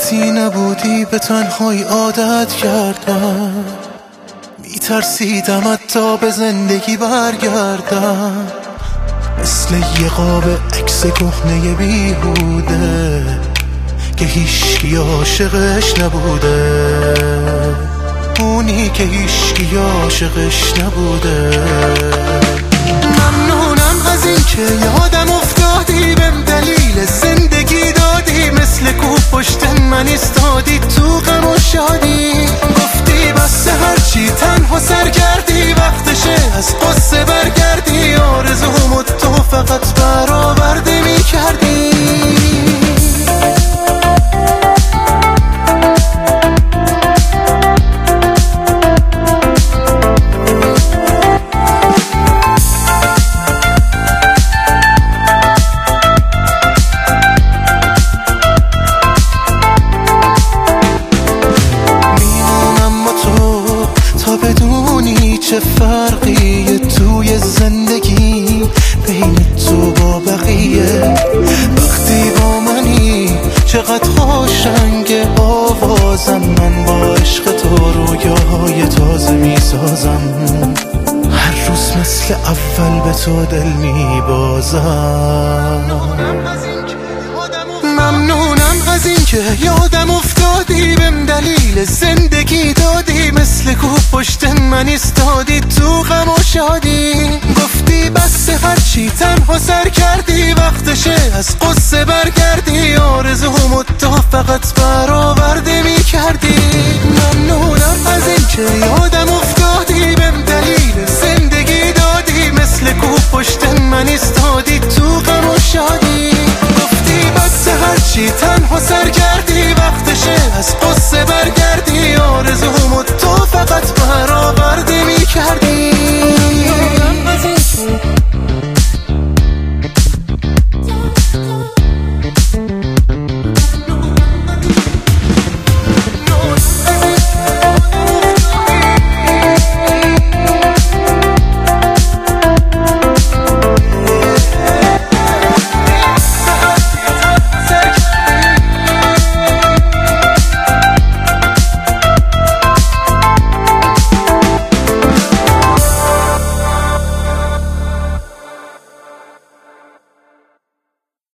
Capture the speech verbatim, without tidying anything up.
وقتی نبودی به تنهایی عادت کردم، میترسیدم حتی به زندگی برگردم، مثل یه قاب عکس کهنه بیهوده که هیچکی عاشقش نبوده، اونی که هیچکی عاشقش نبوده. ممنونم از این که یادم افتادی، بهم دلیل زندگی دادی، مثل کوه پشت من ایستادی تو غم و شادی. گفتی بس هرچی تنها سرگردی، وقتشه از قصه برگردی، آرزومو تو فقط برآورده میکردی. چه فرقیه توی زندگی بین تو با بقیه؟ وقتی با منی چقدر خوشنگه آوازم، من با عشق تو رویاهای تازه میسازم، هر روز مثل اول به تو دل میبازم. ممنونم از این که یادم افتادی، بهم دلیل زندگی دادی، مثل کوه پشت من ایستادی تو غم و شادی. گفتی بس هرچی تنها سر کردی، وقتشه از قصه برگردی، آرزومو تو فقط برآورده میکردی. ممنونم از این که یادم افتادی، بهم دلیل زندگی دادی، مثل کوه پشت من ایستادی تو غم و شادی. گفتی بس هرچی تنها سر کردی، وقتشه از قصه برگردی، آرزومو تو فقط برآوردی.